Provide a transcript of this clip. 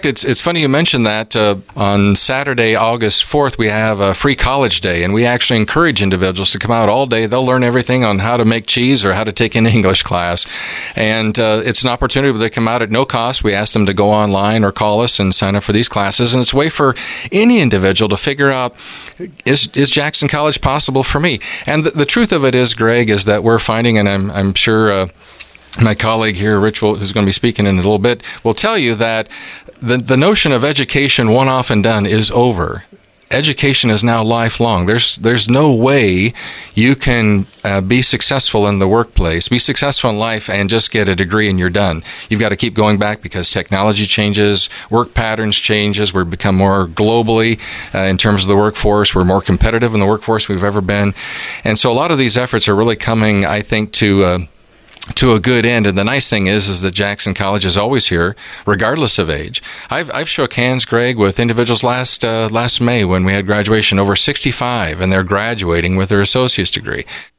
It's funny you mentioned that. On Saturday, August 4th, we have a free college day, and we actually encourage individuals to come out all day. They'll learn everything on how to make cheese or how to take an English class. And it's an opportunity where they come out at no cost. We ask them to go online or call us and sign up for these classes. And it's a way for any individual to figure out, is Jackson College possible for me? And the truth of it is, Greg, is that we're finding, and I'm sure my colleague here, Rich, who's going to be speaking in a little bit, will tell you that the notion of education one off and done is over. Education is now lifelong. There's no way you can be successful in the workplace, be successful in life, and just get a degree and you're done. You've got to keep going back because technology changes, work patterns changes. We've become more globally in terms of the workforce. We're more competitive in the workforce we've ever been. And so a lot of these efforts are really coming, I think, to a good end. And the nice thing is that Jackson College is always here, regardless of age. I've shook hands, Greg, with individuals last May when we had graduation, over 65, and they're graduating with their associate's degree.